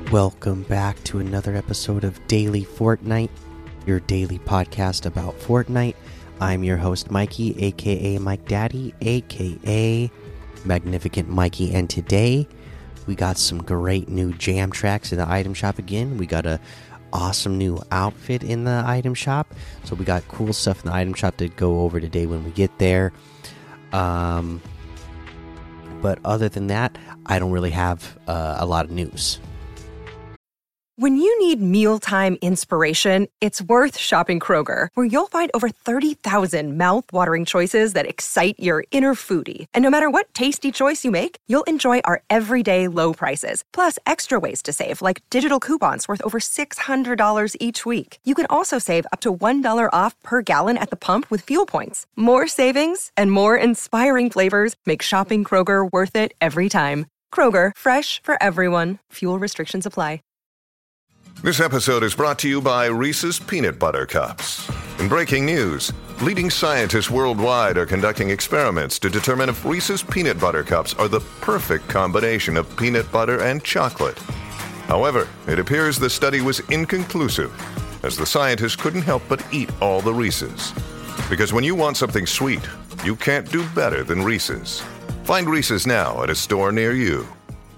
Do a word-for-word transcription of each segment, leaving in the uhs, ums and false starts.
Welcome back to another episode of Daily Fortnite, your daily podcast about Fortnite. I'm your host, Mikey, aka Mike Daddy, aka Magnificent Mikey, and today we got some great new jam tracks in the item shop again. We got a awesome new outfit in the item shop, so we got cool stuff in the item shop to go over today when we get there. Um, but other than that, I don't really have uh, a lot of news. When you need mealtime inspiration, it's worth shopping Kroger, where you'll find over thirty thousand mouth-watering choices that excite your inner foodie. And no matter what tasty choice you make, you'll enjoy our everyday low prices, plus extra ways to save, like digital coupons worth over six hundred dollars each week. You can also save up to one dollar off per gallon at the pump with fuel points. More savings and more inspiring flavors make shopping Kroger worth it every time. Kroger, fresh for everyone. Fuel restrictions apply. This episode is brought to you by Reese's Peanut Butter Cups. In breaking news, leading scientists worldwide are conducting experiments to determine if Reese's Peanut Butter Cups are the perfect combination of peanut butter and chocolate. However, it appears the study was inconclusive, as the scientists couldn't help but eat all the Reese's. Because when you want something sweet, you can't do better than Reese's. Find Reese's now at a store near you.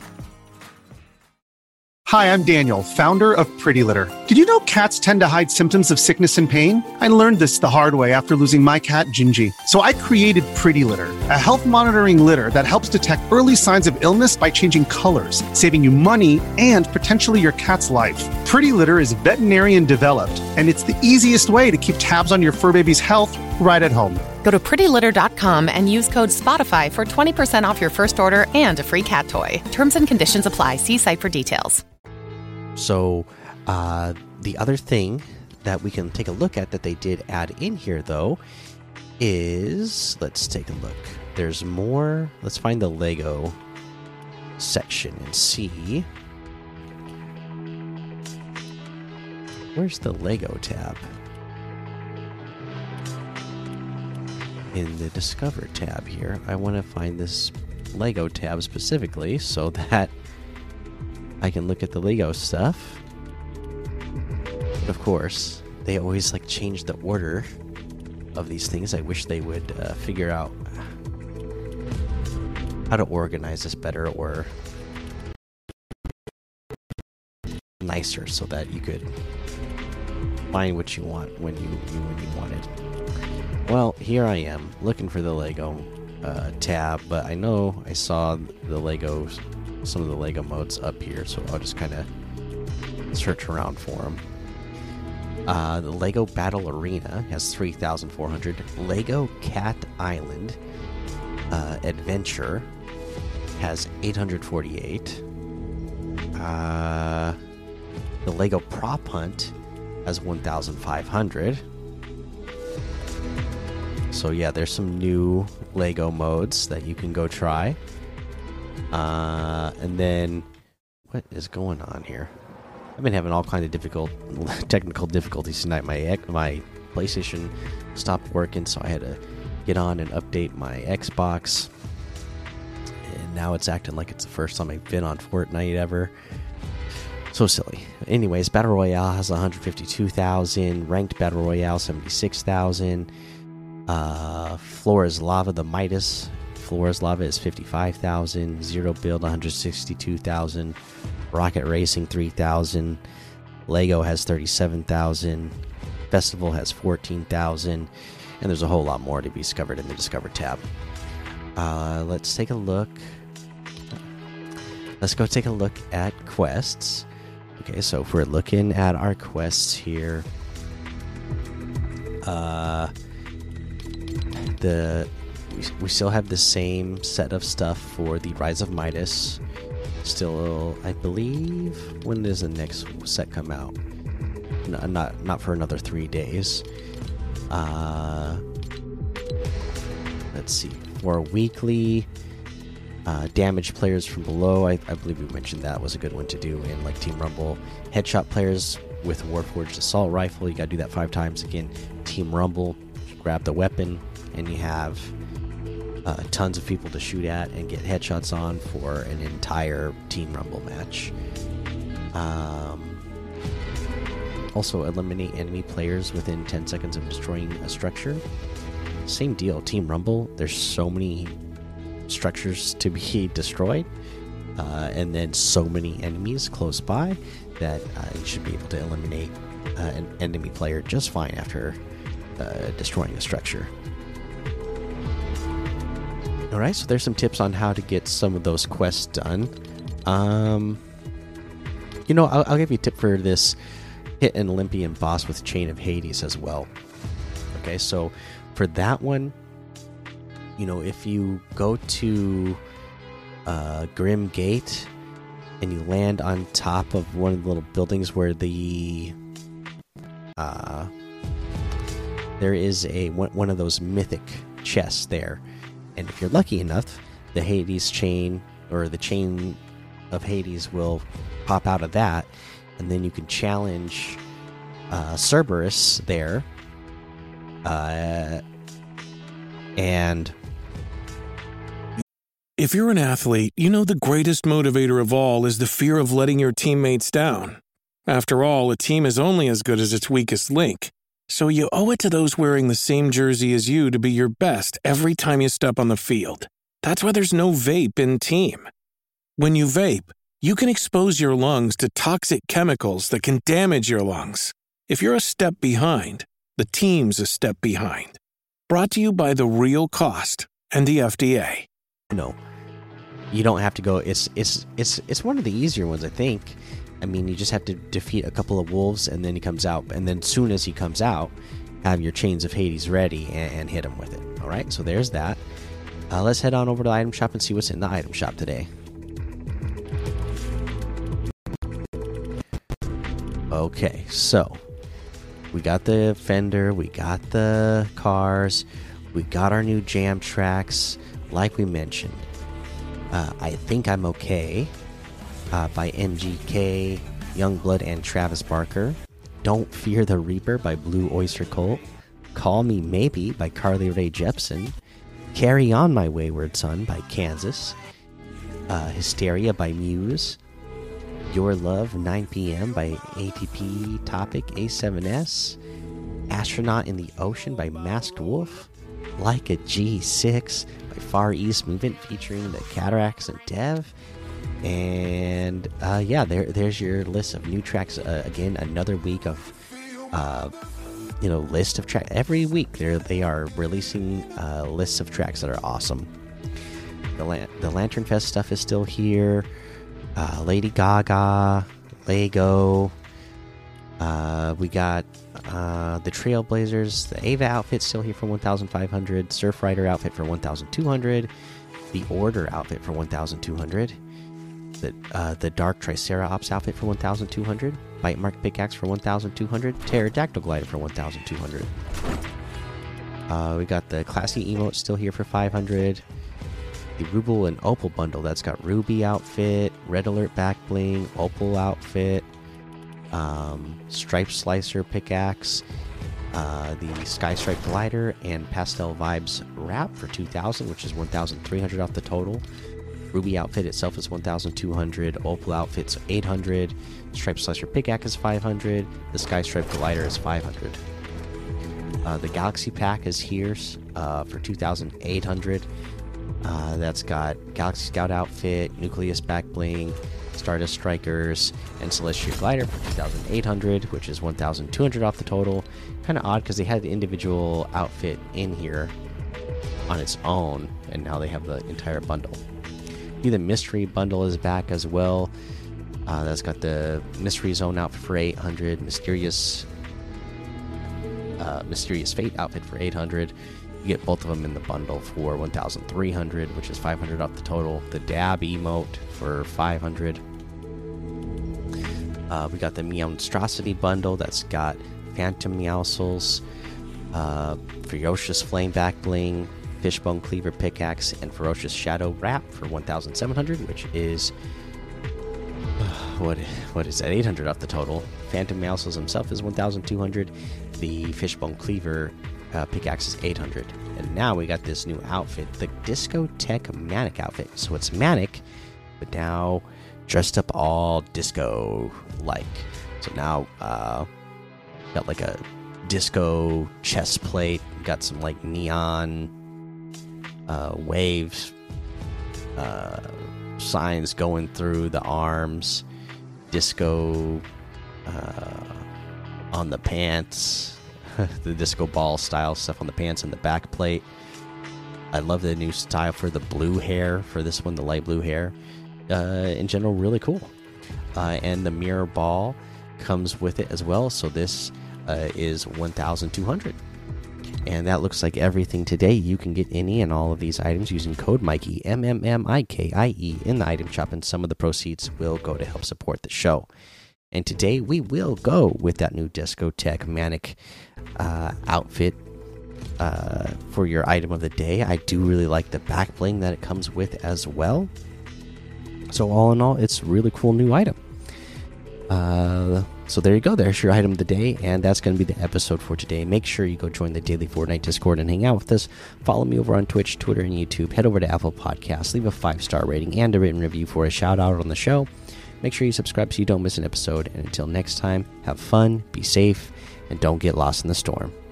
Hi, I'm Daniel, founder of Pretty Litter. Did you know cats tend to hide symptoms of sickness and pain? I learned this the hard way after losing my cat, Gingy. So I created Pretty Litter, a health monitoring litter that helps detect early signs of illness by changing colors, saving you money and potentially your cat's life. Pretty Litter is veterinarian developed, and it's the easiest way to keep tabs on your fur baby's health right at home. Go to pretty litter dot com and use code SPOTIFY for twenty percent off your first order and a free cat toy. Terms and conditions apply. See site for details. So, uh, the other thing that we can take a look at that they did add in here, though, is... Let's take a look. There's more... Let's find the Lego section and see... Where's the Lego tab? In the Discover tab here. I want to find this Lego tab specifically so that I can look at the Lego stuff. But of course, they always like change the order of these things. I wish they would uh, figure out how to organize this better or nicer so that you could find what you want when you, you when you want it. Well, here I am looking for the Lego uh, tab, but I know I saw the Legos. Some of the Lego modes up here, so I'll just kind of search around for them. Uh, the Lego Battle Arena has three thousand four hundred. Lego Cat Island uh, Adventure has eight hundred forty-eight. Uh, the Lego Prop Hunt has one thousand five hundred. So yeah, there's some new Lego modes that you can go try. Uh, and then, what is going on here? I've been having all kinds of difficult technical difficulties tonight. My my PlayStation stopped working, so I had to get on and update my Xbox. And now it's acting like it's the first time I've been on Fortnite ever. So silly. Anyways, Battle Royale has one hundred fifty-two thousand. Ranked Battle Royale, seventy-six thousand. Uh, Floor is Lava, the Midas. Floor's Lava is fifty-five thousand. Zero Build, one hundred sixty-two thousand. Rocket Racing, three thousand. Lego has thirty-seven thousand. Festival has fourteen thousand. And there's a whole lot more to be discovered in the Discover tab. Uh, let's take a look. Let's go take a look at quests. Okay, so if we're looking at our quests here, uh, the we, we still have the same set of stuff for the Rise of Midas. Still, I believe, when does the next set come out? No, not not for another three days. Uh, let's see. For weekly uh, damage players from below, I, I believe we mentioned that was a good one to do in like Team Rumble. Headshot players with Warforged Assault Rifle, you gotta do that five times. Again, Team Rumble, grab the weapon, and you have uh, tons of people to shoot at and get headshots on for an entire Team Rumble match. Um, also, eliminate enemy players within ten seconds of destroying a structure. Same deal, Team Rumble. There's so many structures to be destroyed, uh, and then so many enemies close by that uh, you should be able to eliminate uh, an enemy player just fine after uh, destroying a structure. Alright, so there's some tips on how to get some of those quests done. Um, you know, I'll, I'll give you a tip for this hit an Olympian boss with Chain of Hades as well. Okay, so for that one, you know, if you go to uh, Grim Gate and you land on top of one of the little buildings where the uh, there is a one, one of those mythic chests there, and if you're lucky enough, the Hades chain or the chain of Hades will pop out of that, and then you can challenge uh, Cerberus there, uh, and. If you're an athlete, you know the greatest motivator of all is the fear of letting your teammates down. After all, a team is only as good as its weakest link. So you owe it to those wearing the same jersey as you to be your best every time you step on the field. That's why there's no vape in team. When you vape, you can expose your lungs to toxic chemicals that can damage your lungs. If you're a step behind, the team's a step behind. Brought to you by The Real Cost and the F D A. No, you don't have to go. It's it's it's it's one of the easier ones, I think. I mean, you just have to defeat a couple of wolves, and then he comes out. And then, soon as he comes out, have your Chains of Hades ready and, and hit him with it. All right, so there's that. Uh, let's head on over to the item shop and see what's in the item shop today. Okay, so we got the fender, we got the cars, we got our new jam tracks. Like we mentioned, uh, I Think I'm Okay uh, by M G K, Youngblood, and Travis Barker. Don't Fear the Reaper by Blue Oyster Cult. Call Me Maybe by Carly Rae Jepsen. Carry On My Wayward Son by Kansas. Uh, Hysteria by Muse. Your Love nine p m by A T P Topic A seven S. Astronaut in the Ocean by Masked Wolf. Like a G six by Far East Movement featuring the Cataracts and Dev. And uh, yeah, there there's your list of new tracks. Uh, again, another week of uh, you know list of tracks. Every week they they are releasing uh, lists of tracks that are awesome. The Lan the Lantern Fest stuff is still here. Uh, Lady Gaga, Lego. Uh, we got uh, the Trailblazers, the Ava outfit still here for one thousand five hundred, Surf Rider outfit for one thousand two hundred, the Order outfit for one thousand two hundred, the uh, the Dark Triceratops outfit for one thousand two hundred, Bite Mark Pickaxe for one thousand two hundred, Pterodactyl Glider for one thousand two hundred. Uh, we got the Classy Emote still here for five hundred. The Ruble and Opal bundle that's got Ruby outfit, Red Alert back bling, Opal outfit. Um, Stripe Slicer pickaxe, uh, the Sky Stripe glider, and Pastel Vibes wrap for two thousand, which is one thousand three hundred off the total. Ruby outfit itself is one thousand two hundred. Opal outfit's eight hundred. Stripe Slicer pickaxe is five hundred. The Sky Stripe glider is five hundred. Uh, the Galaxy pack is here uh, for two thousand eight hundred. Uh, that's got Galaxy Scout outfit, Nucleus back bling, Stardust Strikers, and Celestial Glider for two thousand eight hundred, which is one thousand two hundred off the total. Kind of odd because they had the individual outfit in here on its own, and now they have the entire bundle. The Mystery bundle is back as well. Uh, that's got the Mystery Zone outfit for eight hundred, Mysterious uh, Mysterious Fate outfit for eight hundred. You get both of them in the bundle for one thousand three hundred, which is five hundred off the total. The Dab emote for five hundred. Uh, we got the Meowstrosity bundle that's got Phantom Meowscles, uh, Ferocious Flame back bling, Fishbone Cleaver pickaxe, and Ferocious Shadow wrap for one thousand seven hundred, which is uh, what what is that? eight hundred off the total. Phantom Meowscles himself is one thousand two hundred. The Fishbone Cleaver Uh, pickaxe is eight hundred. And now we got this new outfit, the Discotheque Manic outfit. So it's Manic, but now dressed up all disco like. So now, uh, got like a disco chest plate, got some like neon uh, waves, uh, signs going through the arms, disco uh, on the pants, the disco ball style stuff on the pants and the back plate. I love the new style for the blue hair for this one, the light blue hair. Uh, in general, really cool. Uh, and the mirror ball comes with it as well. So this uh, is one thousand two hundred. And that looks like everything today. You can get any and all of these items using code Mikey, M M M I K I E, in the item shop, and some of the proceeds will go to help support the show. And today we will go with that new Discotheque Manic uh, outfit uh, for your item of the day. I do really like the back bling that it comes with as well. So all in all, it's a really cool new item. Uh, so there you go. There's your item of the day, and that's going to be the episode for today. Make sure you go join the Daily Fortnite Discord and hang out with us. Follow me over on Twitch, Twitter, and YouTube. Head over to Apple Podcasts. Leave a five-star rating and a written review for a shout-out on the show. Make sure you subscribe so you don't miss an episode. And until next time, have fun, be safe, and don't get lost in the storm.